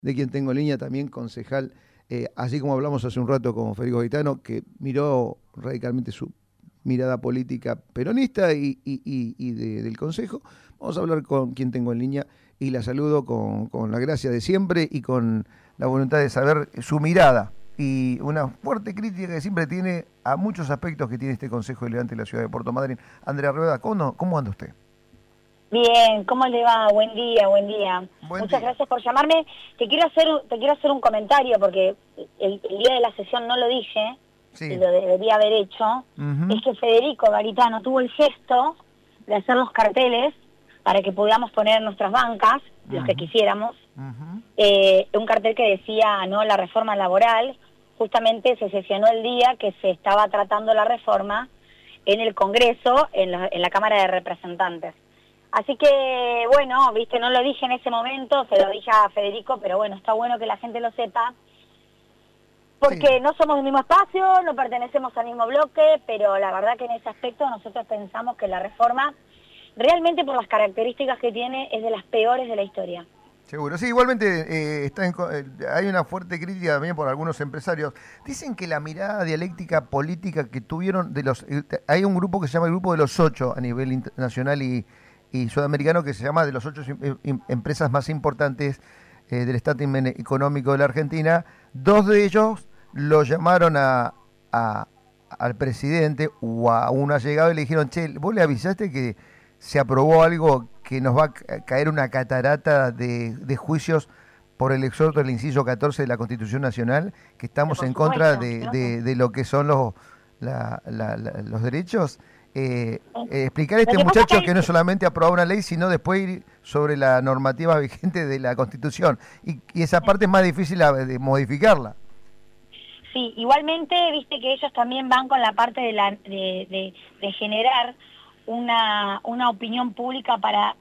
de quien tengo en línea, también concejal, así como hablamos hace un rato con Federico Gaetano, que miró radicalmente su mirada política peronista del Consejo. Vamos a hablar con quien tengo en línea y la saludo con la gracia de siempre y con la voluntad de saber su mirada y una fuerte crítica que siempre tiene a muchos aspectos que tiene este Consejo Deliberante de la ciudad de Puerto Madryn. Andrea Rueda, ¿cómo anda usted? Bien, ¿cómo le va? Buen día, buen día. Buen Muchas día. gracias por llamarme. Te quiero hacer un comentario porque el día de la sesión no lo dije y Sí. lo debería haber hecho. Ujú. Es que Federico Garitano tuvo el gesto de hacer los carteles para que podamos poner nuestras bancas, los que Ujú. quisiéramos, Ujú. un cartel que decía no la reforma laboral. Justamente se sesionó el día que se estaba tratando la reforma en el Congreso, en la Cámara de Representantes. Así que, bueno, viste, no lo dije en ese momento, se lo dije a Federico, pero bueno, está bueno que la gente lo sepa, Sí. porque no somos del mismo espacio, no pertenecemos al mismo bloque, pero la verdad que en ese aspecto nosotros pensamos que la reforma, realmente por las características que tiene, es de las peores de la historia. Seguro, sí, igualmente hay una fuerte crítica también por algunos empresarios. Dicen que la mirada dialéctica política que tuvieron hay un grupo que se llama el Grupo de los Ocho a nivel nacional y sudamericano que se llama de los ocho empresas más importantes del estatus económico de la Argentina. Dos de ellos lo llamaron al presidente o a un allegado y le dijeron, che, ¿vos le avisaste que se aprobó algo que nos va a caer una catarata de juicios por el exhorto del inciso 14 de la Constitución Nacional, que Pero estamos por en contra supuesto, claro. de lo que son los derechos? Explicar a Lo este que pasa muchacho que es no es que solamente aprobar una ley, sino después ir sobre la normativa vigente de la Constitución. Y esa parte es más difícil de modificarla. sí, igualmente, viste que ellos también van con la parte de generar una opinión pública para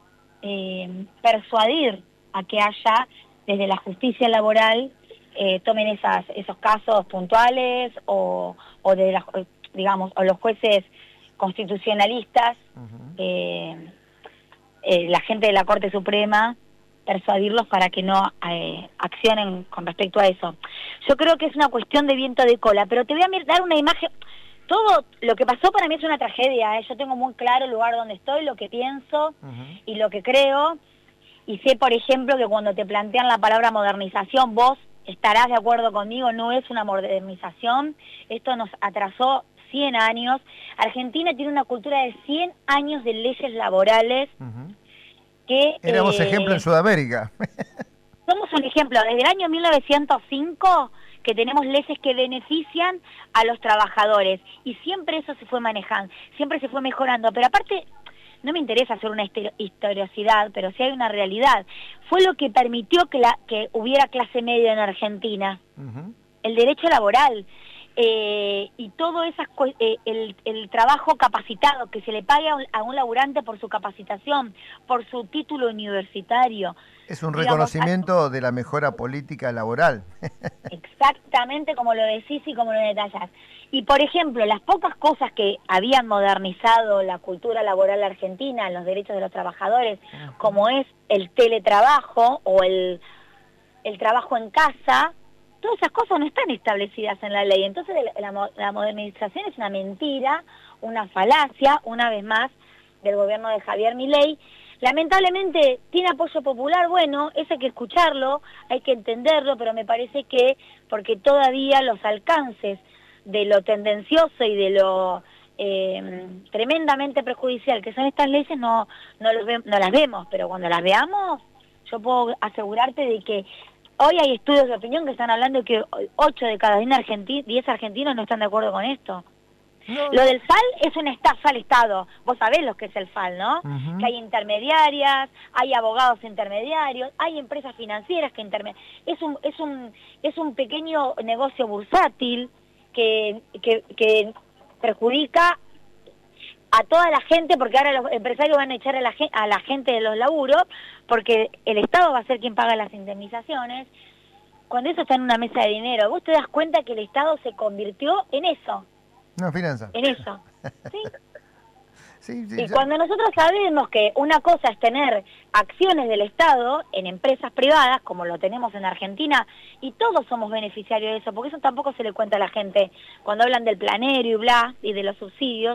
persuadir a que haya, desde la justicia laboral, tomen esos casos puntuales o de las, digamos, o los jueces constitucionalistas, Ujú. eh, la gente de la Corte Suprema, persuadirlos para que no accionen con respecto a eso. Yo creo que es una cuestión de viento de cola, pero te voy a dar una imagen. Todo lo que pasó para mí es una tragedia, ¿eh? Yo tengo muy claro el lugar donde estoy, lo que pienso Ujú. y lo que creo, y sé, por ejemplo, que cuando te plantean la palabra modernización, vos estarás de acuerdo conmigo, no es una modernización, esto nos atrasó 100 años. Argentina tiene una cultura de 100 años de leyes laborales Ujú. que Éramos ejemplo en Sudamérica. somos un ejemplo. Desde el año 1905 que tenemos leyes que benefician a los trabajadores y siempre eso se fue manejando, siempre se fue mejorando, pero aparte no me interesa hacer una historiosidad, pero sí hay una realidad. Fue lo que permitió que hubiera clase media en Argentina, Ujú. el derecho laboral. Y todo el trabajo capacitado, que se le pague a un laburante por su capacitación, por su título universitario, Es un digamos, reconocimiento de la mejora política laboral. exactamente como lo decís y como lo detallas. Y por ejemplo, las pocas cosas que habían modernizado la cultura laboral argentina, los derechos de los trabajadores, Ujú. como es el teletrabajo o el trabajo en casa, todas esas cosas no están establecidas en la ley. Entonces la modernización es una mentira, una falacia, una vez más, del gobierno de Javier Milei. Lamentablemente tiene apoyo popular, bueno, eso hay que escucharlo, hay que entenderlo, pero me parece que porque todavía los alcances de lo tendencioso y de lo tremendamente perjudicial que son estas leyes no las vemos, pero cuando las veamos yo puedo asegurarte de que hoy hay estudios de opinión que están hablando de que 8 de cada 10 argentinos no están de acuerdo con esto. No, Lo no. del FAL es una estafa al Estado. Vos sabés lo que es el FAL, ¿no? Que Ujú. hay intermediarias, hay abogados intermediarios, hay empresas financieras que intermedian. Es un pequeño negocio bursátil que perjudica a toda la gente, porque ahora los empresarios van a echar a la gente de los laburos, porque el Estado va a ser quien paga las indemnizaciones. Cuando eso está en una mesa de dinero, vos te das cuenta que el Estado se convirtió en eso, No, finanza. en eso. ¿Sí? Sí, Y cuando nosotros sabemos que una cosa es tener acciones del Estado en empresas privadas, como lo tenemos en Argentina, y todos somos beneficiarios de eso, porque eso tampoco se le cuenta a la gente cuando hablan del planero y bla, y de los subsidios,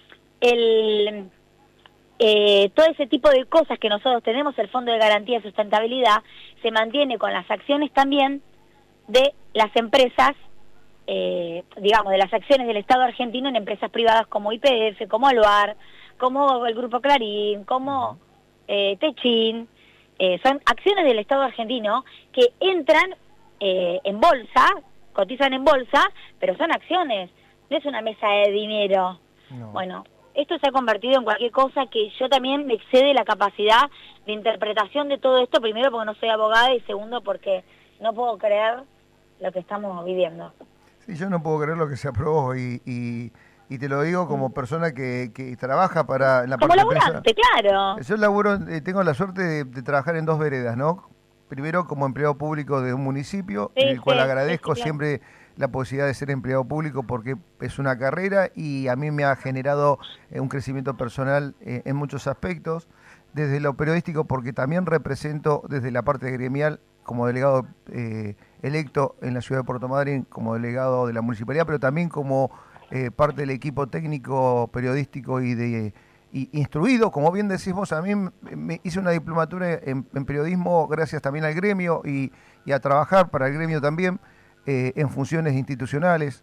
todo ese tipo de cosas que nosotros tenemos, el Fondo de Garantía de Sustentabilidad, se mantiene con las acciones también de las empresas, digamos, de las acciones del Estado argentino en empresas privadas como YPF, como Alvar, como el Grupo Clarín, como Techin. Son acciones del Estado argentino que entran en bolsa, cotizan en bolsa, pero son acciones, no es una mesa de dinero. No. Bueno, esto se ha convertido en cualquier cosa que yo también me excede la capacidad de interpretación de todo esto, primero porque no soy abogada y segundo porque no puedo creer lo que estamos viviendo. Sí, yo no puedo creer lo que se aprobó y te lo digo como persona que trabaja para la como parte laburante, claro. Yo laburo, tengo la suerte de trabajar en dos veredas, ¿no? Primero como empleado público de un municipio, Sí, en el cual sí, agradezco sí, claro. siempre la posibilidad de ser empleado público porque es una carrera y a mí me ha generado un crecimiento personal en muchos aspectos, desde lo periodístico porque también represento desde la parte gremial como delegado electo en la ciudad de Puerto Madryn, como delegado de la municipalidad, pero también como parte del equipo técnico periodístico y instruido, como bien decís vos, a mí me hice una diplomatura en periodismo gracias también al gremio y a trabajar para el gremio también en funciones institucionales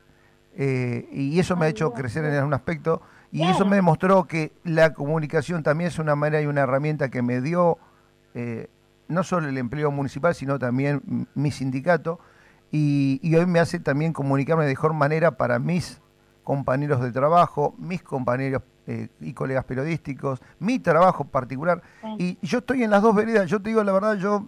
y eso me ha hecho crecer en algún aspecto y eso me demostró que la comunicación también es una manera y una herramienta que me dio no solo el empleo municipal, sino también mi sindicato y hoy me hace también comunicarme de mejor manera para mis compañeros de trabajo, mis compañeros y colegas periodísticos, mi trabajo particular. Y yo estoy en las dos veredas, yo te digo la verdad, yo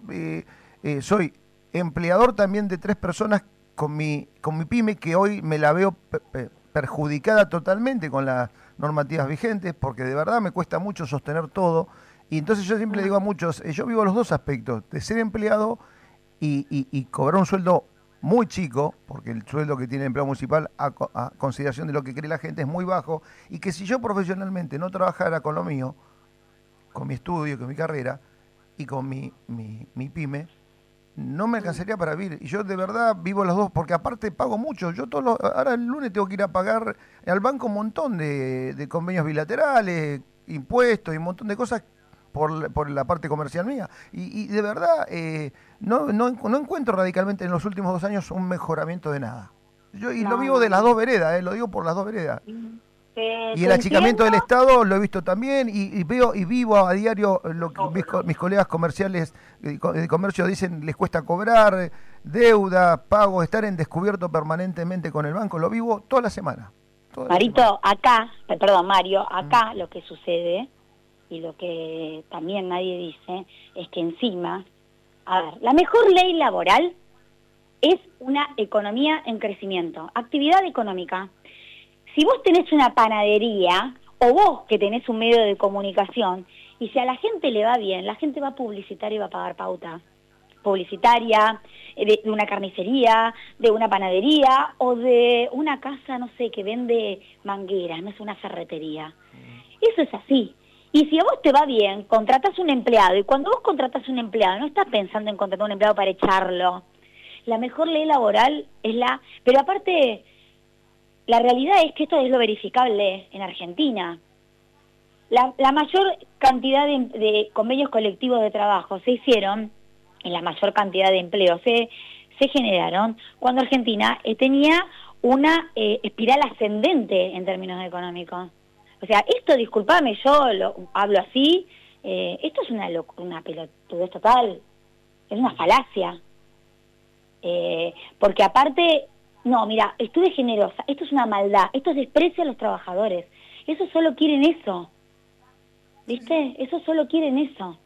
soy empleador también de 3 personas con mi pyme, que hoy me la veo perjudicada totalmente con las normativas vigentes, porque de verdad me cuesta mucho sostener todo. Y entonces yo siempre le digo a muchos, yo vivo los dos aspectos, de ser empleado y cobrar un sueldo muy chico, porque el sueldo que tiene el empleado municipal a consideración de lo que cree la gente es muy bajo, y que si yo profesionalmente no trabajara con lo mío, con mi estudio, con mi carrera y con mi pyme, no me alcanzaría para vivir. Y yo de verdad vivo los dos, porque aparte pago mucho. Yo ahora el lunes tengo que ir a pagar al banco un montón de convenios bilaterales, impuestos y un montón de cosas por la parte comercial mía. Y de verdad no encuentro radicalmente en los últimos 2 años un mejoramiento de nada. Lo vivo de las dos veredas, lo digo por las dos veredas. Y el achicamiento del Estado lo he visto también y veo y vivo a diario lo que mis colegas comerciales de comercio dicen, les cuesta cobrar, deuda, pago, estar en descubierto permanentemente con el banco, lo vivo toda la semana. Marito, Mario, acá lo que sucede y lo que también nadie dice es que encima, a ver, la mejor ley laboral es una economía en crecimiento, actividad económica. Si vos tenés una panadería, o vos que tenés un medio de comunicación, y si a la gente le va bien, la gente va a publicitar y va a pagar pauta publicitaria, de una carnicería, de una panadería, o de una casa, no sé, que vende mangueras, no es una ferretería. Eso es así. Y si a vos te va bien, contratás un empleado, y cuando vos contratás un empleado, no estás pensando en contratar un empleado para echarlo. La mejor ley laboral es Pero aparte, la realidad es que esto es lo verificable en Argentina. La mayor cantidad de convenios colectivos de trabajo se hicieron, y la mayor cantidad de empleos se generaron cuando Argentina tenía una espiral ascendente en términos económicos. O sea, esto, disculpame, yo hablo así, esto es una pelotudez total, es una falacia. Porque aparte, no, mira, estuve generosa, esto es una maldad, esto es desprecio a los trabajadores. Eso solo quieren eso, ¿viste? Eso solo quieren eso.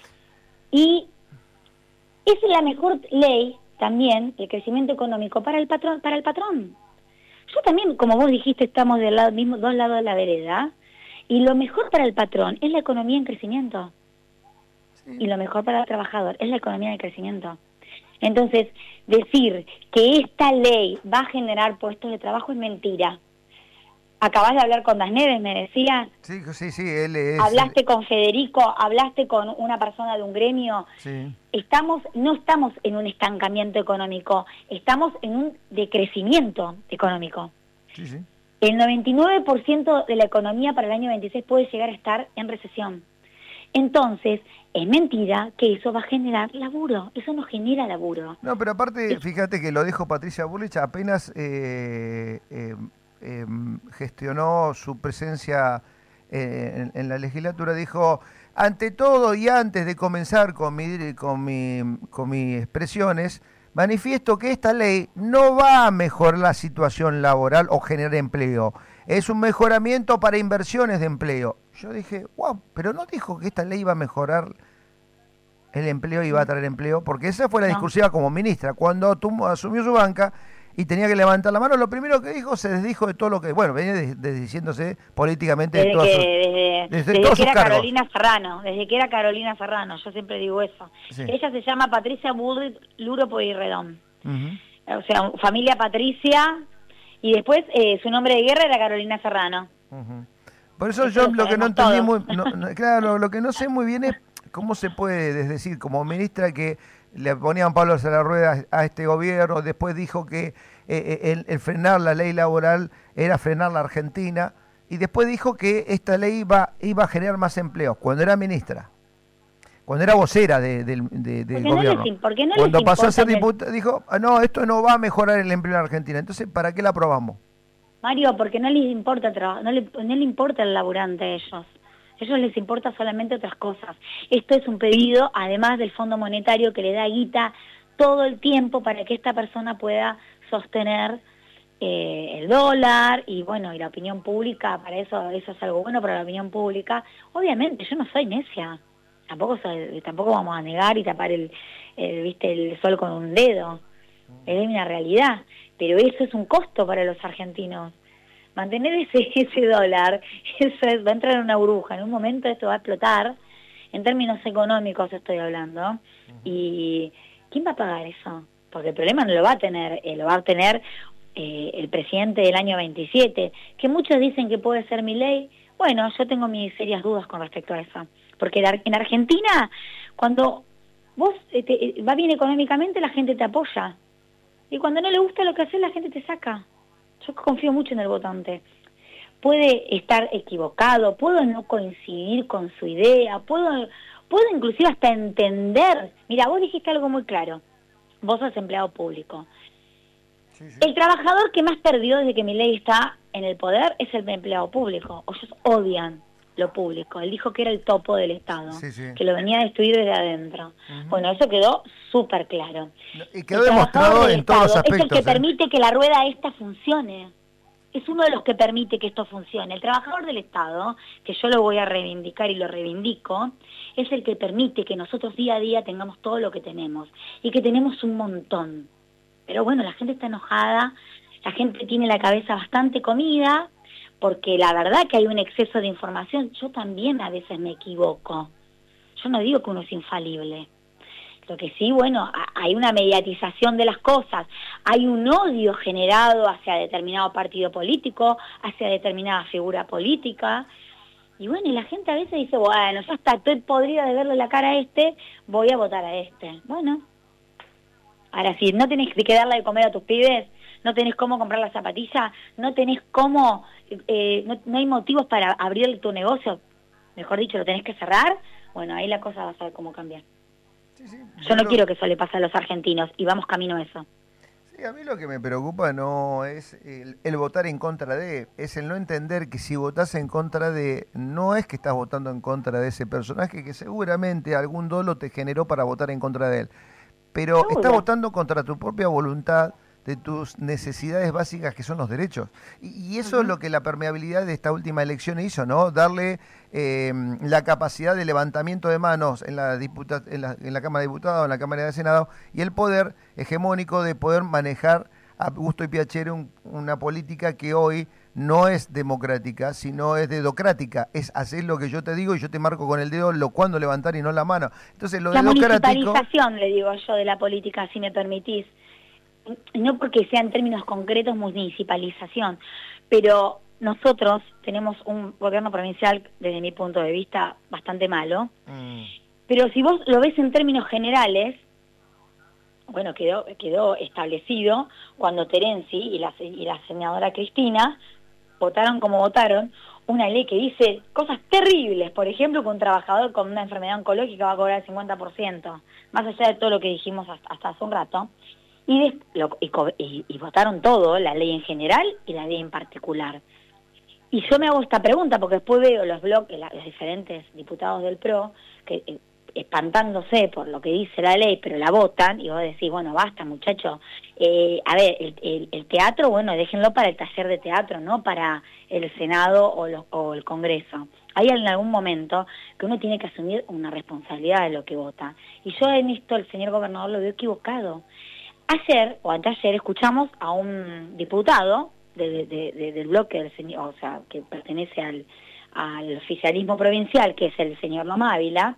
Y esa es la mejor ley también, el crecimiento económico para el patrón. Yo también, como vos dijiste, estamos del lado mismo, dos lados de la vereda, y lo mejor para el patrón es la economía en crecimiento. Sí. Y lo mejor para el trabajador es la economía en crecimiento. Entonces, decir que esta ley va a generar puestos de trabajo es mentira. Acabás de hablar con Das Neves, me decías. Sí, sí, sí, él es... Hablaste con Federico, hablaste con una persona de un gremio. Sí. No estamos en un estancamiento económico, estamos en un decrecimiento económico. Sí, sí. El 99% de la economía para el año 26 puede llegar a estar en recesión. Entonces, es mentira que eso va a generar laburo. Eso no genera laburo. No, pero aparte, fíjate que lo dijo Patricia Bullrich, apenas gestionó su presencia en la legislatura, dijo, ante todo y antes de comenzar con mis expresiones, manifiesto que esta ley no va a mejorar la situación laboral o generar empleo. Es un mejoramiento para inversiones de empleo. Yo dije, wow, pero no dijo que esta ley iba a mejorar el empleo y va a traer empleo, porque esa fue la discursiva como ministra. Cuando asumió su banca y tenía que levantar la mano, lo primero que dijo, se desdijo de todo lo que, bueno, venía desdiciéndose políticamente desde todos que sus era cargos. Desde que era Carolina Serrano, yo siempre digo eso. Sí. Ella se llama Patricia Bullrich Luro Pueyrredón. O sea, familia Patricia, y después su nombre de guerra era Carolina Serrano. Por eso yo lo que no entendí claro, lo que no sé muy bien es cómo se puede decir como ministra que le ponían palos a la rueda a este gobierno, después dijo que el frenar la ley laboral era frenar la Argentina, y después dijo que esta ley iba a generar más empleos, cuando era ministra, cuando era vocera del gobierno. Cuando pasó a ser diputada, dijo, no, esto no va a mejorar el empleo en Argentina, entonces, ¿para qué la aprobamos? Mario, porque no les importa el trabajo, no le importa el laburante a ellos. A ellos les importa solamente otras cosas. Esto es un pedido, además del Fondo Monetario, que le da guita todo el tiempo para que esta persona pueda sostener el dólar, y bueno, y la opinión pública, para eso es algo bueno para la opinión pública. Obviamente, yo no soy necia. Tampoco vamos a negar y tapar el sol con un dedo. Es una realidad. Pero eso es un costo para los argentinos. Mantener ese dólar, va a entrar en una burbuja. En un momento esto va a explotar, en términos económicos estoy hablando. ¿Y quién va a pagar eso? Porque el problema no lo va a tener, lo va a tener el presidente del año 27, que muchos dicen que puede ser Milei. Bueno, yo tengo mis serias dudas con respecto a eso. Porque en Argentina, cuando vos va bien económicamente, la gente te apoya. Y cuando no le gusta lo que haces, la gente te saca. Yo confío mucho en el votante. Puede estar equivocado, puedo no coincidir con su idea, puedo inclusive hasta entender. Mira, vos dijiste algo muy claro. Vos sos empleado público. Sí. El trabajador que más perdió desde que Milei está en el poder es el empleado público. Ellos odian lo público. Él dijo que era el topo del Estado, que lo venía a destruir desde adentro. Bueno, eso quedó súper claro. Y quedó demostrado en todos los aspectos. Es el que permite que la rueda esta funcione. Es uno de los que permite que esto funcione. El trabajador del Estado, que yo lo voy a reivindicar y lo reivindico, es el que permite que nosotros día a día tengamos todo lo que tenemos. Y que tenemos un montón. Pero bueno, la gente está enojada, la gente tiene la cabeza bastante comida, porque la verdad que hay un exceso de información. Yo también a veces me equivoco. Yo no digo que uno es infalible. Lo que sí, bueno, hay una mediatización de las cosas. Hay un odio generado hacia determinado partido político, hacia determinada figura política. Y bueno, y la gente a veces dice, bueno, ya está, estoy podrida de verle la cara a este, voy a votar a este. Bueno. Ahora, si no tenés que darle de comer a tus pibes, no tenés cómo comprar la zapatilla, no tenés cómo, no hay motivos para abrir tu negocio, mejor dicho, lo tenés que cerrar, bueno, ahí la cosa va a saber cómo cambiar. Sí, yo no quiero que eso le pase a los argentinos, y vamos camino a eso. Sí, a mí lo que me preocupa no es el votar en contra de, es el no entender que si votás en contra de, no es que estás votando en contra de ese personaje que seguramente algún dolo te generó para votar en contra de él. Pero estás votando contra tu propia voluntad, de tus necesidades básicas que son los derechos. Y eso es lo que la permeabilidad de esta última elección hizo, ¿no? Darle la capacidad de levantamiento de manos en la Cámara de Diputados, en la Cámara de Senado, y el poder hegemónico de poder manejar a gusto y piacere una política que hoy no es democrática, sino es dedocrática. Es hacer lo que yo te digo y yo te marco con el dedo cuándo levantar y no la mano. Entonces, lo dedocrático... La municipalización, le digo yo, de la política, si me permitís. No porque sea en términos concretos municipalización, pero nosotros tenemos un gobierno provincial, desde mi punto de vista, bastante malo, pero si vos lo ves en términos generales, bueno, quedó establecido cuando Terenzi y la senadora Cristina votaron como votaron, una ley que dice cosas terribles, por ejemplo, que un trabajador con una enfermedad oncológica va a cobrar el 50%, más allá de todo lo que dijimos hasta hace un rato, y votaron todo, la ley en general y la ley en particular. Y yo me hago esta pregunta porque después veo los bloques, los diferentes diputados del PRO, que espantándose por lo que dice la ley, pero la votan, y vos decís, bueno, basta, muchachos. A ver, el teatro, bueno, déjenlo para el taller de teatro, no para el Senado o el Congreso. Hay en algún momento que uno tiene que asumir una responsabilidad de lo que vota. Y yo en esto, el señor gobernador lo veo equivocado. Ayer o anteayer escuchamos a un diputado del bloque del señor, o sea, que pertenece al oficialismo provincial, que es el señor Loma Ávila,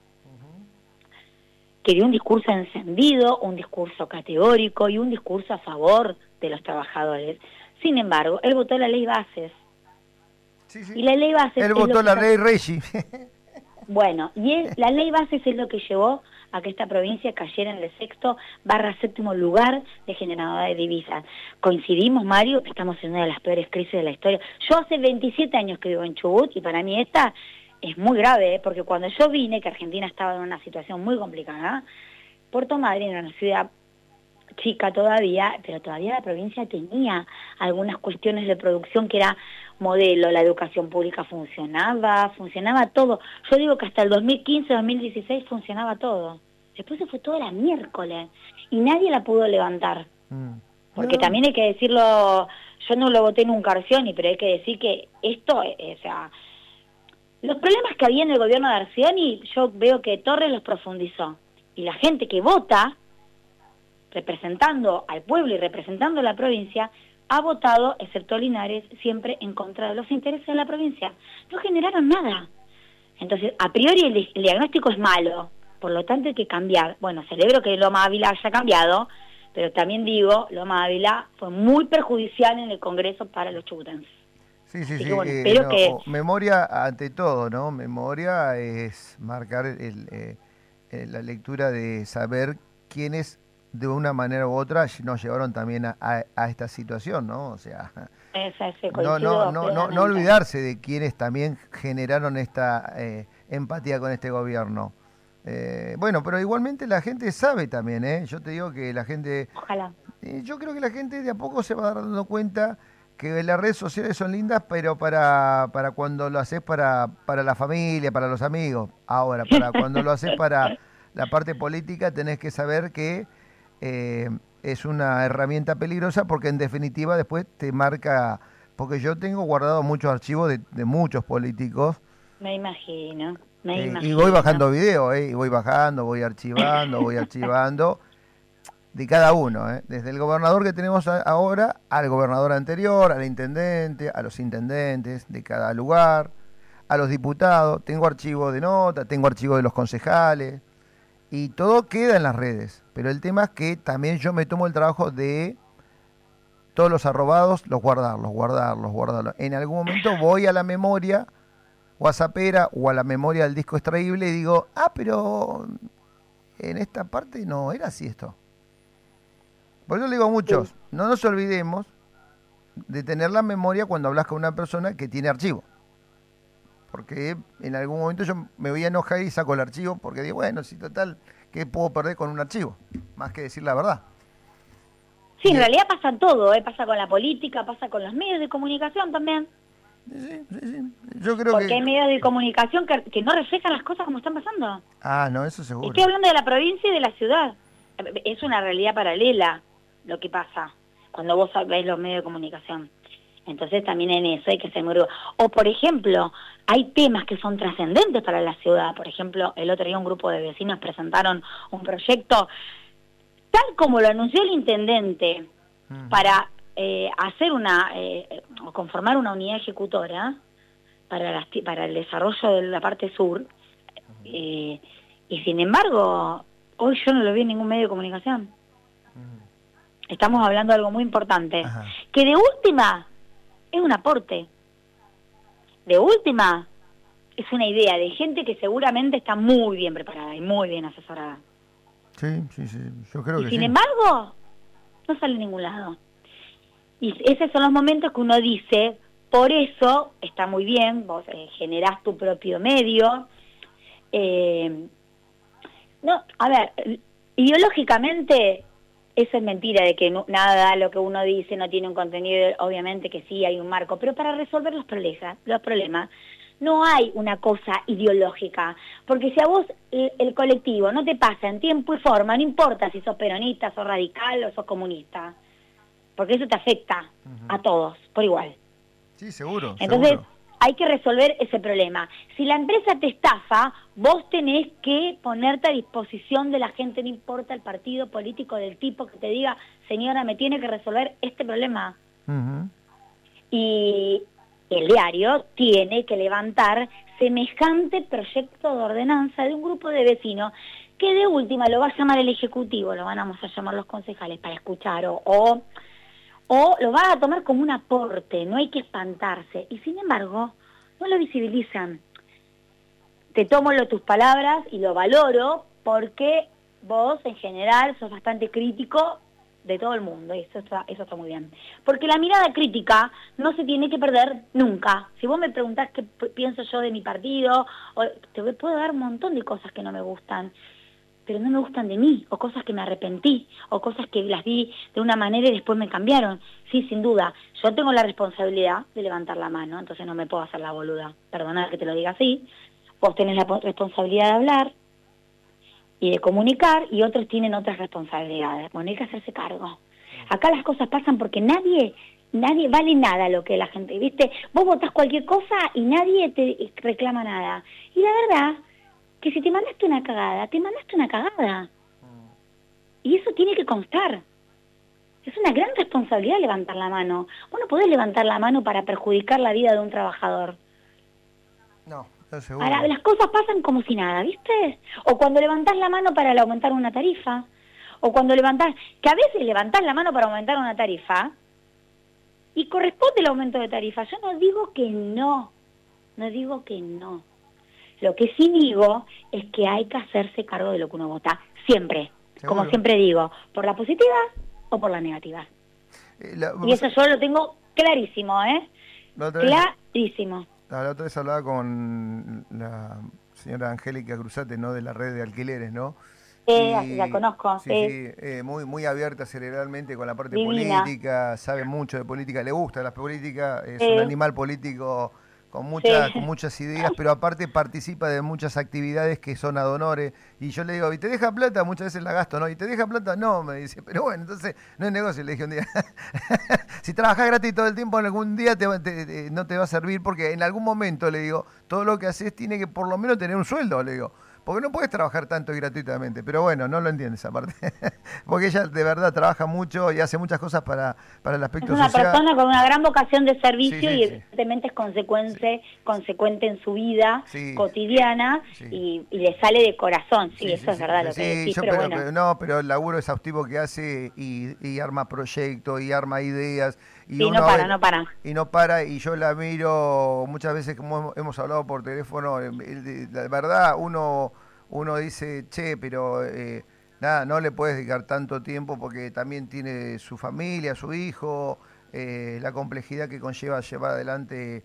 que dio un discurso encendido, un discurso categórico y un discurso a favor de los trabajadores. Sin embargo, él votó la ley bases. Sí, sí. Y la ley bases... Él votó la ley Reggi. Bueno, y la ley bases es lo que llevó a que esta provincia cayera en el 6º/7º lugar de generadora de divisas. Coincidimos, Mario, que estamos en una de las peores crisis de la historia. Yo hace 27 años que vivo en Chubut y para mí esta es muy grave, porque cuando yo vine, que Argentina estaba en una situación muy complicada, Puerto Madryn era una ciudad chica todavía, pero todavía la provincia tenía algunas cuestiones de producción que era modelo, la educación pública funcionaba todo. Yo digo que hasta el 2015, 2016 funcionaba todo. Después se fue toda la miércoles y nadie la pudo levantar. Porque también hay que decirlo, yo no lo voté nunca, Arcioni, pero hay que decir que esto, o sea, los problemas que había en el gobierno de Arcioni, yo veo que Torres los profundizó. Y la gente que vota, representando al pueblo y representando a la provincia, ha votado, excepto Linares, siempre en contra de los intereses de la provincia. No generaron nada. Entonces, a priori el diagnóstico es malo, por lo tanto hay que cambiar. Bueno, celebro que Loma Ávila haya cambiado, pero también digo, Loma Ávila fue muy perjudicial en el Congreso para los chubutenses. Sí, sí, sí. Que, bueno, espero que... Memoria ante todo, ¿no? Memoria es marcar la lectura de saber quiénes de una manera u otra nos llevaron también a esta situación, ¿no? O sea, no olvidarse de quienes también generaron esta empatía con este gobierno. Bueno, pero igualmente la gente sabe también, ¿eh? Yo te digo que la gente... Ojalá. Yo creo que la gente de a poco se va dando cuenta que las redes sociales son lindas, pero para cuando lo haces para la familia, para los amigos. Ahora, para cuando lo haces para la parte política, tenés que saber que es una herramienta peligrosa porque en definitiva después te marca... Porque yo tengo guardado muchos archivos de muchos políticos. Me imagino. Y voy bajando videos, y voy bajando, voy archivando, de cada uno, desde el gobernador que tenemos ahora, al gobernador anterior, al intendente, a los intendentes de cada lugar, a los diputados, tengo archivo de notas, tengo archivo de los concejales, y todo queda en las redes, pero el tema es que también yo me tomo el trabajo de todos los arrobados, guardarlos. En algún momento voy a la memoria WhatsAppera o a la memoria del disco extraíble y digo, pero en esta parte no era así esto. Por eso le digo a muchos, no nos olvidemos de tener la memoria cuando hablas con una persona que tiene archivo. Porque en algún momento yo me voy a enojar y saco el archivo porque digo, bueno, si total, ¿qué puedo perder con un archivo? Más que decir la verdad. Sí, en realidad pasa todo, pasa con la política, pasa con los medios de comunicación también. Sí. Yo creo porque hay medios de comunicación que no reflejan las cosas como están pasando. No, eso seguro. Estoy hablando de la provincia y de la ciudad. Es una realidad paralela lo que pasa cuando vos ves los medios de comunicación. Entonces también en eso hay que ser muy... O por ejemplo, hay temas que son trascendentes para la ciudad. Por ejemplo, el otro día un grupo de vecinos presentaron un proyecto, tal como lo anunció el intendente, para hacer o conformar una unidad ejecutora para el desarrollo de la parte sur, y sin embargo, hoy yo no lo vi en ningún medio de comunicación. Estamos hablando de algo muy importante, que de última es un aporte, de última, es una idea de gente que seguramente está muy bien preparada y muy bien asesorada. Sí, yo creo que Sin sí. embargo, no sale a ningún lado. Y esos son los momentos que uno dice, por eso está muy bien, vos generás tu propio medio. No, a ver, ideológicamente eso es mentira, de que nada lo que uno dice no tiene un contenido, obviamente que sí hay un marco, pero para resolver los problemas no hay una cosa ideológica, porque si a vos el colectivo no te pasa en tiempo y forma, no importa si sos peronista, sos radical o sos comunista, porque eso te afecta a todos por igual. Sí, seguro. Entonces, hay que resolver ese problema. Si la empresa te estafa, vos tenés que ponerte a disposición de la gente, no importa el partido político del tipo que te diga, señora, me tiene que resolver este problema. Y el diario tiene que levantar semejante proyecto de ordenanza de un grupo de vecinos que de última lo va a llamar el Ejecutivo, lo vamos a llamar los concejales para escuchar o lo va a tomar como un aporte, no hay que espantarse. Y sin embargo, no lo visibilizan. Te tomo tus palabras y lo valoro porque vos en general sos bastante crítico de todo el mundo, y eso está muy bien. Porque la mirada crítica no se tiene que perder nunca. Si vos me preguntás qué pienso yo de mi partido, te puedo dar un montón de cosas que no me gustan, pero no me gustan de mí, o cosas que me arrepentí, o cosas que las vi de una manera y después me cambiaron. Sí, sin duda, yo tengo la responsabilidad de levantar la mano, entonces no me puedo hacer la boluda. Perdona que te lo diga así. Vos tenés la responsabilidad de hablar y de comunicar, y otros tienen otras responsabilidades. Bueno, hay que hacerse cargo. Acá las cosas pasan porque nadie vale nada lo que la gente, ¿viste? Vos votás cualquier cosa y nadie te reclama nada. Y la verdad que si te mandaste una cagada, te mandaste una cagada. Y eso tiene que constar. Es una gran responsabilidad levantar la mano. Vos no podés levantar la mano para perjudicar la vida de un trabajador. No, seguro. Ahora, las cosas pasan como si nada, ¿viste? O cuando levantás la mano para aumentar una tarifa, o cuando que a veces levantás la mano para aumentar una tarifa, y corresponde el aumento de tarifa. Yo no digo que no. Lo que sí digo es que hay que hacerse cargo de lo que uno vota, siempre. ¿Seguro? Como siempre digo, por la positiva o por la negativa. Y eso yo lo tengo clarísimo, ¿eh? Clarísimo. La otra vez hablaba con la señora Angélica Cruzate, ¿no? De la red de alquileres, ¿no? La conozco. Sí, muy abierta cerebralmente con la parte política, sabe mucho de política, le gusta la política, es un animal político con muchas ideas, pero aparte participa de muchas actividades que son ad honorem. Y yo le digo, ¿y te deja plata? Muchas veces la gasto, ¿no? ¿Y te deja plata? No, me dice, pero bueno, entonces no es negocio, le dije un día. Si trabajás gratis todo el tiempo, en algún día no te va a servir, porque en algún momento, le digo, todo lo que haces tiene que por lo menos tener un sueldo, le digo. Porque no puedes trabajar tanto y gratuitamente. Pero bueno, no lo entiende esa parte. Porque ella de verdad trabaja mucho y hace muchas cosas para el aspecto social. Es una persona con una gran vocación de servicio y evidentemente es consecuente en su vida cotidiana y le sale de corazón. Eso es verdad lo que decís, pero bueno. Pero el laburo exhaustivo que hace y arma proyectos y arma ideas. Y no para. Y no para, y yo la miro muchas veces, como hemos hablado por teléfono, la verdad uno dice, che, pero nada, no le puedes dedicar tanto tiempo porque también tiene su familia, su hijo, la complejidad que conlleva llevar adelante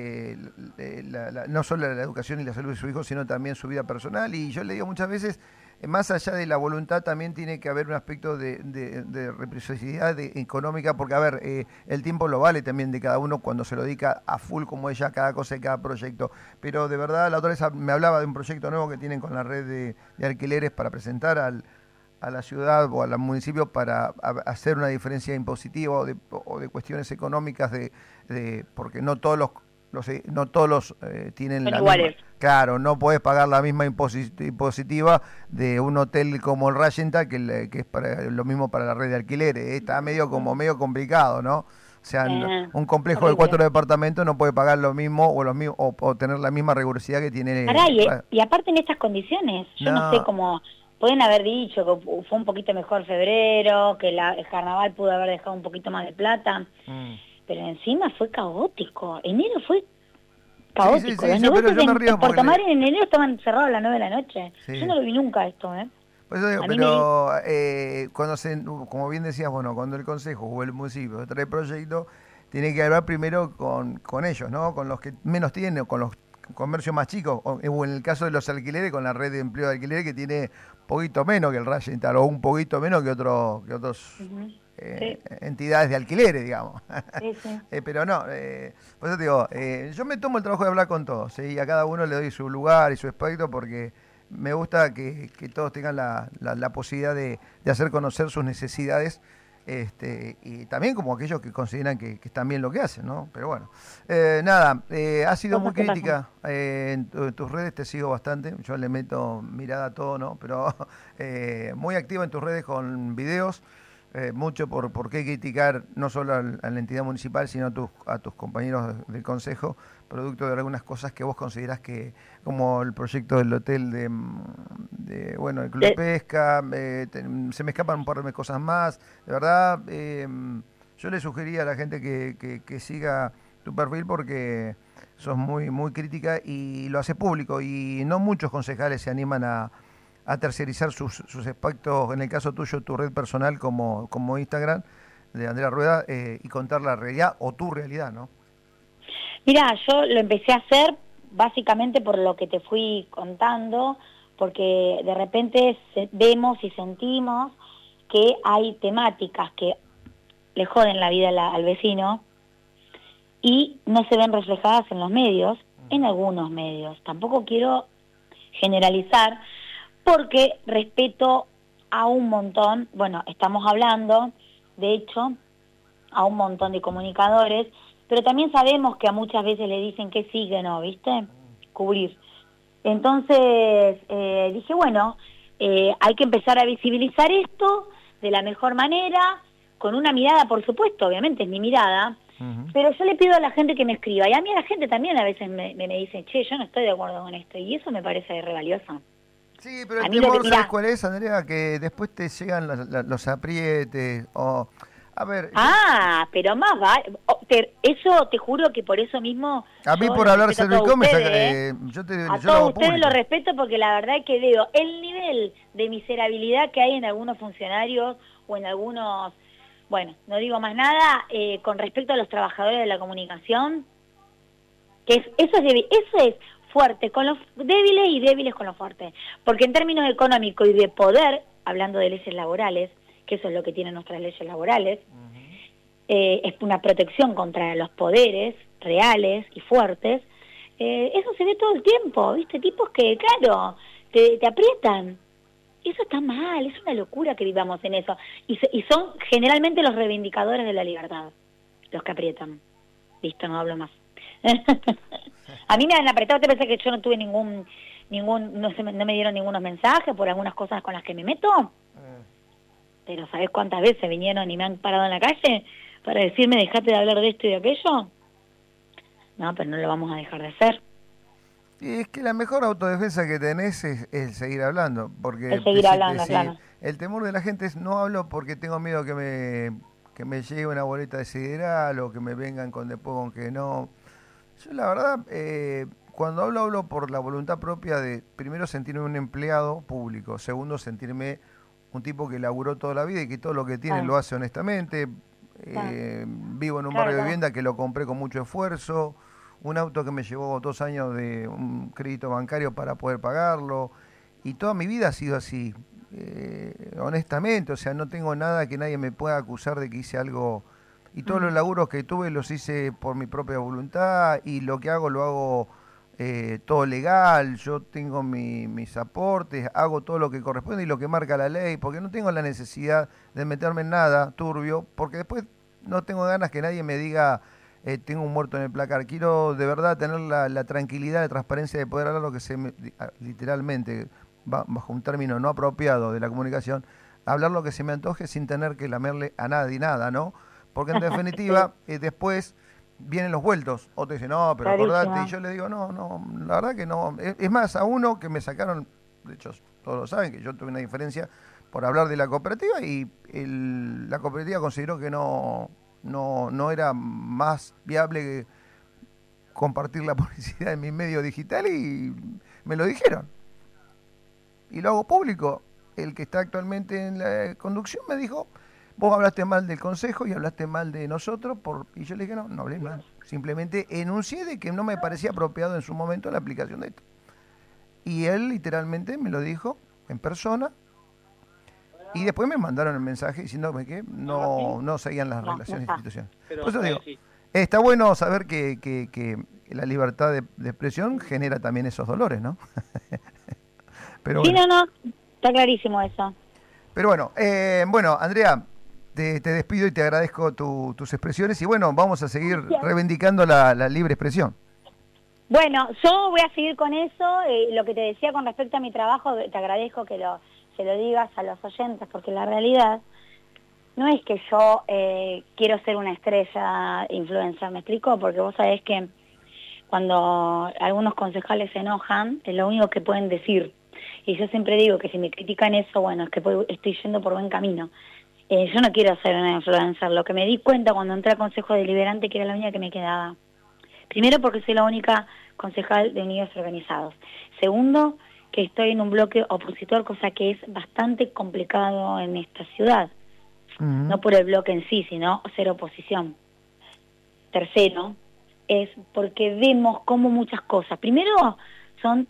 no solo la educación y la salud de su hijo, sino también su vida personal. Y yo le digo muchas veces, más allá de la voluntad, también tiene que haber un aspecto de reciprocidad económica, porque, a ver, el tiempo lo vale también de cada uno cuando se lo dedica a full como ella, cada cosa y cada proyecto. Pero de verdad, la otra vez me hablaba de un proyecto nuevo que tienen con la red de alquileres para presentar a la ciudad o al municipio para hacer una diferencia impositiva o de cuestiones económicas, porque no todos los tienen la misma. Claro, no podés pagar la misma impositiva de un hotel como el Rayenta, que es lo mismo para la red de alquileres. Está medio complicado, ¿no? O sea, un complejo de 4 departamentos no puede pagar lo mismo o tener la misma rigurosidad que tiene. Y aparte en estas condiciones, yo no sé cómo. Pueden haber dicho que fue un poquito mejor febrero, que el carnaval pudo haber dejado un poquito más de plata, pero encima fue caótico. Enero fue caótico. Sí, Los pero negocios yo me río en Puerto porque... Madryn en enero estaban cerrados a las 9 de la noche. Sí. Yo no lo vi nunca esto, Por eso digo, A mí pero cuando como bien decías, bueno, cuando el consejo o el municipio trae proyecto, tiene que hablar primero con ellos, ¿no? Con los que menos tienen, o con los comercios más chicos, o en el caso de los alquileres, con la red de empleo de alquileres que tiene poquito menos que el Raggental, o un poquito menos que otros Sí. entidades de alquileres, digamos. Sí, sí. Pero no, por eso te digo, yo me tomo el trabajo de hablar con todos, ¿sí? Y a cada uno le doy su lugar y su aspecto porque me gusta que todos tengan la posibilidad de hacer conocer sus necesidades, y también como aquellos que consideran que están bien lo que hacen, ¿no? Pero bueno, nada, ha sido muy Cosas que pasan. crítica en tus redes, te sigo bastante, yo le meto mirada a todo, ¿no? Pero muy activa en tus redes con videos. Mucho por qué criticar no solo a la entidad municipal, sino a tus compañeros del consejo, producto de algunas cosas que vos considerás que, como el proyecto del hotel bueno, el club de pesca, se me escapan un par de cosas más. De verdad, yo le sugería a la gente que siga tu perfil porque sos muy crítica y lo hace público y no muchos concejales se animan a tercerizar sus aspectos, en el caso tuyo, tu red personal como Instagram de Andrea Rueda, y contar la realidad o tu realidad, ¿no? Mira, yo lo empecé a hacer básicamente por lo que te fui contando, porque de repente vemos y sentimos que hay temáticas que le joden la vida al vecino y no se ven reflejadas en los medios, en algunos medios. Tampoco quiero generalizar, porque respeto a un montón, bueno, estamos hablando, de hecho, a un montón de comunicadores, pero también sabemos que a muchas veces le dicen que sí, que no, ¿viste? Cubrir. Entonces, dije, bueno, hay que empezar a visibilizar esto de la mejor manera, con una mirada, por supuesto, obviamente es mi mirada, pero yo le pido a la gente que me escriba, y a mí a la gente también a veces me dice, che, yo no estoy de acuerdo con esto, y eso me parece re valioso. Sí, pero A el mí lo que, temor, ¿sabes mirá, cuál es, Andrea? Que después te llegan los aprietes, o... A ver... pero más vale, eso te juro que por eso mismo A mí yo por los hablar respeto a todos Servicom, ustedes, a yo lo todos hago ustedes los público. respeto porque la verdad es que veo el nivel de miserabilidad que hay en algunos funcionarios o en algunos, bueno, no digo más nada, con respecto a los trabajadores de la comunicación, que eso es fuerte con los débiles y débiles con los fuertes, porque en términos económicos y de poder, hablando de leyes laborales, que eso es lo que tienen nuestras leyes laborales, es una protección contra los poderes reales y fuertes, eso se ve todo el tiempo, ¿viste? Tipos que, claro, te aprietan. Eso está mal, es una locura que vivamos en eso. Y son generalmente los reivindicadores de la libertad, los que aprietan. Listo, no hablo más. A mí me han apretado, te pensé que yo no tuve no me dieron ningunos mensajes por algunas cosas con las que me meto. Pero ¿sabés cuántas veces vinieron y me han parado en la calle para decirme dejate de hablar de esto y de aquello? No, pero no lo vamos a dejar de hacer. Y es que la mejor autodefensa que tenés es seguir hablando, porque Es seguir hablando, claro. el temor de la gente es no hablo porque tengo miedo que me llegue una boleta de sideral o que me vengan después con que no. Yo la verdad, cuando hablo por la voluntad propia de, primero, sentirme un empleado público, segundo, sentirme un tipo que laburó toda la vida y que todo lo que tiene lo hace honestamente. Vivo en un barrio de vivienda que lo compré con mucho esfuerzo, un auto que me llevó 2 años de un crédito bancario para poder pagarlo, y toda mi vida ha sido así, honestamente, o sea, no tengo nada que nadie me pueda acusar de que hice algo, y todos los laburos que tuve los hice por mi propia voluntad, y lo que hago lo hago todo legal, yo tengo mis aportes, hago todo lo que corresponde y lo que marca la ley, porque no tengo la necesidad de meterme en nada turbio, porque después no tengo ganas que nadie me diga tengo un muerto en el placar. Quiero de verdad tener la tranquilidad, la transparencia de poder hablar lo que literalmente, bajo un término no apropiado de la comunicación, hablar lo que se me antoje sin tener que lamerle a nadie nada, ¿no? Porque en definitiva, después vienen los vueltos. Otro dice, no, pero acordate. Y yo le digo, no, la verdad que no. Es más, a uno que me sacaron, de hecho, todos lo saben, que yo tuve una diferencia por hablar de la cooperativa y la cooperativa consideró que no era más viable compartir la publicidad en mi medio digital y me lo dijeron. Y lo hago público. El que está actualmente en la conducción me dijo, vos hablaste mal del consejo y hablaste mal de nosotros, y yo le dije, no hablé mal. Simplemente enuncié de que no me parecía apropiado en su momento la aplicación de esto. Y él literalmente me lo dijo en persona. Y después me mandaron el mensaje diciéndome que no seguían las relaciones institucionales. Por eso digo, está bueno saber que la libertad de expresión genera también esos dolores, ¿no? Pero sí, bueno. no, está clarísimo eso. Pero bueno, Andrea, te despido y te agradezco tus expresiones. Y bueno, vamos a seguir reivindicando la libre expresión. Bueno, yo voy a seguir con eso. Lo que te decía con respecto a mi trabajo, te agradezco que se lo digas a los oyentes, porque la realidad no es que yo quiero ser una estrella influencer, ¿me explico? Porque vos sabés que cuando algunos concejales se enojan, es lo único que pueden decir. Y yo siempre digo que si me critican eso, bueno, es que estoy yendo por buen camino. Yo no quiero ser una influencer. Lo que me di cuenta cuando entré al Consejo Deliberante, que era la única que me quedaba. Primero, porque soy la única concejal de Unidos Organizados. Segundo, que estoy en un bloque opositor, cosa que es bastante complicado en esta ciudad. No por el bloque en sí, sino ser oposición. Tercero, es porque vemos como muchas cosas. Primero, son...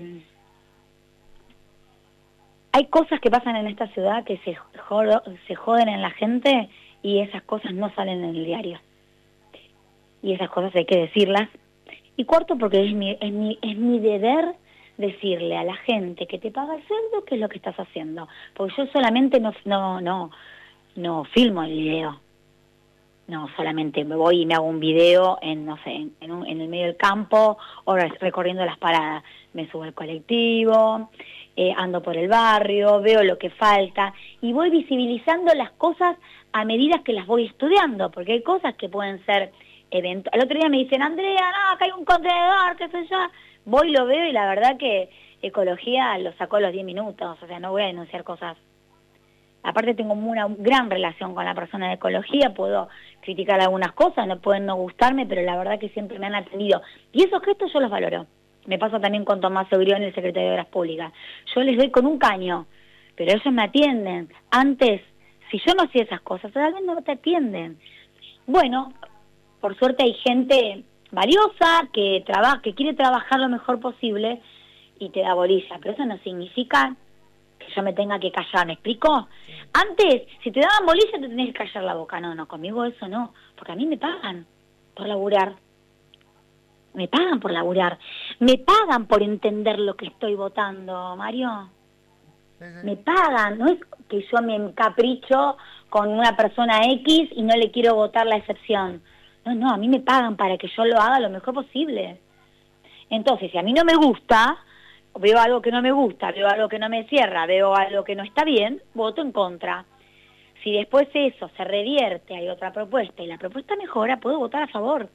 hay cosas que pasan en esta ciudad que se joden en la gente y esas cosas no salen en el diario. Y esas cosas hay que decirlas. Y cuarto, porque es mi deber decirle a la gente que te paga el sueldo qué es lo que estás haciendo. Porque yo solamente no filmo el video. No, solamente me voy y me hago un video en el medio del campo, o recorriendo las paradas. Me subo al colectivo, ando por el barrio, veo lo que falta y voy visibilizando las cosas a medida que las voy estudiando, porque hay cosas que pueden ser eventos. El otro día me dicen, Andrea, no, acá hay un contenedor, qué sé yo. Voy, lo veo y la verdad que ecología lo sacó a los 10 minutos, o sea, no voy a denunciar cosas. Aparte tengo una gran relación con la persona de ecología, puedo criticar algunas cosas, no pueden no gustarme, pero la verdad que siempre me han atendido. Y esos gestos yo los valoro. Me pasa también con Tomás Eurión, el secretario de Obras Públicas. Yo les doy con un caño, pero ellos me atienden. Antes, si yo no hacía esas cosas, tal vez no te atienden. Bueno, por suerte hay gente valiosa que quiere trabajar lo mejor posible y te da bolilla, pero eso no significa que yo me tenga que callar, ¿me explico? Antes, si te daban bolilla te tenías que callar la boca. No, conmigo eso no, porque a mí me pagan por laburar. Me pagan por laburar. Me pagan por entender lo que estoy votando, Mario. Me pagan, no es que yo me encapricho con una persona X y no le quiero votar la excepción. No, a mí me pagan para que yo lo haga lo mejor posible. Entonces, si a mí no me gusta, veo algo que no me gusta, veo algo que no me cierra, veo algo que no está bien, voto en contra. Si después eso se revierte, hay otra propuesta y la propuesta mejora, puedo votar a favor.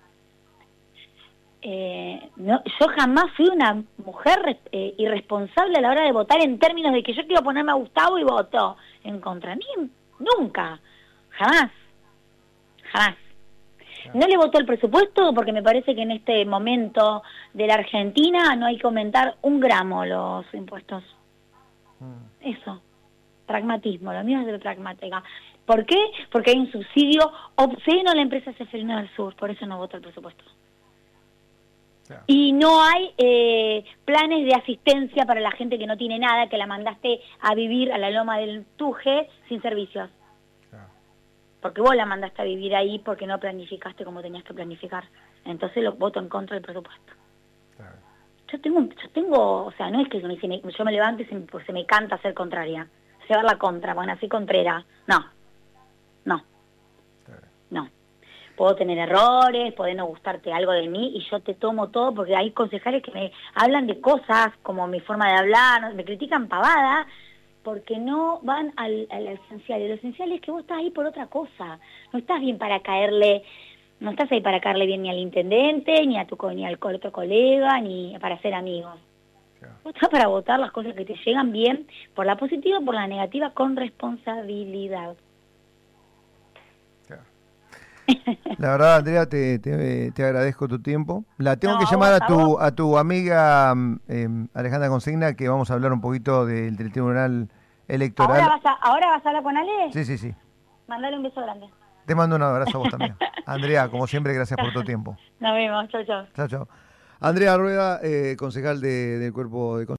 Yo jamás fui una mujer irresponsable a la hora de votar en términos de que yo quiero ponerme a Gustavo y voto en contra. A mí, nunca, jamás. No le votó el presupuesto porque me parece que en este momento de la Argentina no hay que aumentar un gramo los impuestos. Eso, pragmatismo, lo mío es de pragmática. ¿Por qué? Porque hay un subsidio obsceno a la empresa Ceferino del Sur, por eso no votó el presupuesto. Claro. Y no hay planes de asistencia para la gente que no tiene nada, que la mandaste a vivir a la Loma del Tuje sin servicios. Porque vos la mandaste a vivir ahí porque no planificaste como tenías que planificar. Entonces lo voto en contra del presupuesto. Claro. Yo tengo, o sea, no es que yo me levante y se me canta ser contraria. Llevar la contra, bueno, así contrera. No. Claro. No. Puedo tener errores, puede no gustarte algo de mí y yo te tomo todo porque hay concejales que me hablan de cosas como mi forma de hablar, me critican pavada, porque no van al esencial. Y lo esencial es que vos estás ahí por otra cosa. No estás bien para caerle, no estás ahí para caerle bien ni al intendente, ni al otro colega, ni para ser amigos. Claro. Vos estás para votar las cosas que te llegan bien, por la positiva o por la negativa, con responsabilidad. Claro. La verdad, Andrea, te agradezco tu tiempo. La tengo No, que a llamar vos. a tu amiga Alejandra Consigna, que vamos a hablar un poquito del Tribunal Electoral. ¿Ahora vas a hablar con Ale? Sí, sí, sí. Mandale un beso grande. Te mando un abrazo a vos también. Andrea, como siempre, gracias por tu tiempo. Nos vemos, chau, chau. Chao, chao. Andrea Rueda, concejal del Cuerpo de